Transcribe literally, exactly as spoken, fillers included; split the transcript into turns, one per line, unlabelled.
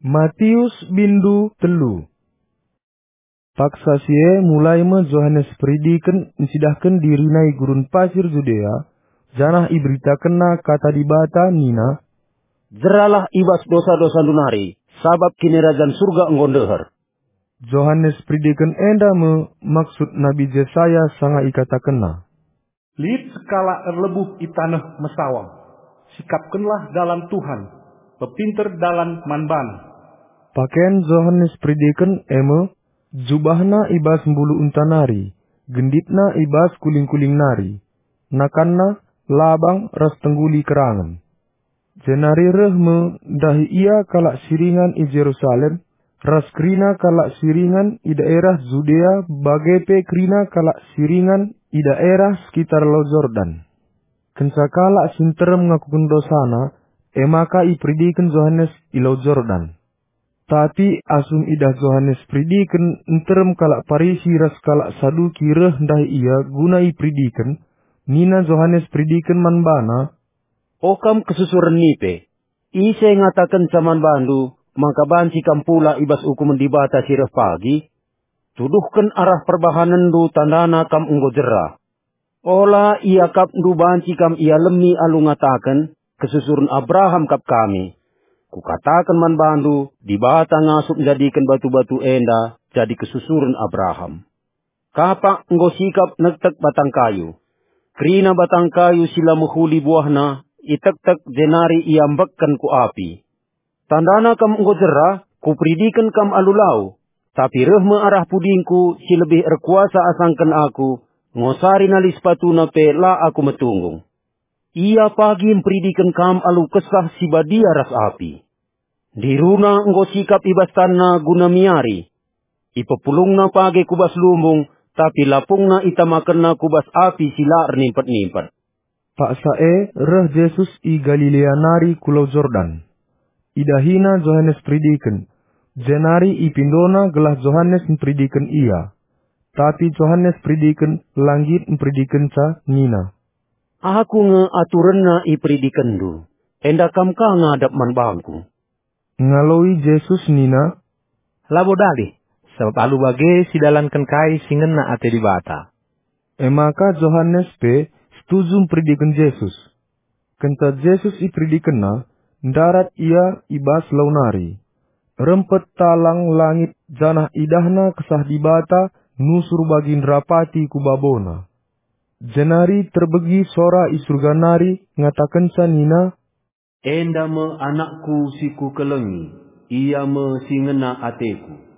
Matius bindu telu. Paksa sie mulai me Johannes peridikan insidahkan dirinai gurun pasir Judea, janah iberita kena kata dibata nina.
Jeralah ibas dosa-dosa lunari, sabab kini kerajaan surga enggondeher.
Johannes peridikan enda me maksud Nabi Jesaya sanga ikata kena.
Lid sekala erlebuh itaneh mesawang, sikapkanlah dalam Tuhan, pepinter dalam manban.
Pakaian Johannes peridikan eme, jubahna ibas bulu unta nari, genditna ibas kuling-kuling nari, nakanna labang ras tengguli kerangan. Jenari reh me dahi ia kalak siringan i Jerusalem, ras krina kalak siringan i daerah Judea, bagepe krina kalak siringan i daerah sekitar Laut Jordan. Kenca kalak sinterem ngakukun dosana, emaka i peridikan Johannes i Laut Jordan. Tapi asum idah Johannes peridikan enterem kalak parisi ras kalak saduki reh dahi ia gunai peridikan, nina Johannes peridikan manbana.
Okam kesusuran nipe, ise ngatakan caman bandu, maka banci kam pula ibas hukuman dibata sirah pagi, tuduhkan arah perbahanan du tandana kam enggo jerah. Ola ia kap du banci kam ia lemi alu ngatakan, kesusuran Abraham kap kami. Kukatakan man bandu, dibata ngasup jadikan batu-batu enda, jadi kesusuran Abraham. Kapak enggo sikap nektek batang kayu. Krina batang kayu sila muhuli buahna, itek-tek jenari iambekkan ku api. Tandana kam enggo jerah, ku peridikan kam alulau. Tapi rehme arah pudingku, si lebih erkuasa asangkan aku, ngosari nalis patuna pe la aku metunggung. Ia pagi memperidikan kam alu kesah si badia ras api. Diruna enggo sikap ibas tanna guna miari. Ipepulungna pagi kubas lumbung, tapi lapungna itamakenna kubas api sila nimpet-nimpet.
Paksa e reh Jesus i Galilea nari kulau Jordan. Idahina Johannes peridikan. Jenari i pindona gelah Johannes memperidikan ia. Tapi Johannes peridikan langit memperidikan ca nina.
Aku nge aturenna i peridikan du. Enda kam ka ngadap man bangku.
Ngaloi Jesus nina.
Labo dali, sebab alu bage sidalankan kai singena ate dibata.
Emaka Johannes pe setuju memperidikan Jesus. Kenta Jesus i peridikanna, darat ia ibas launari. Rempet talang langit janah idahna kesah dibata, nusur bagi nrapati kubabona. Jenari terbegi sora i surga nari, ngatakan sanina.
Enda me anakku siku kelengi, ia me singena ateku.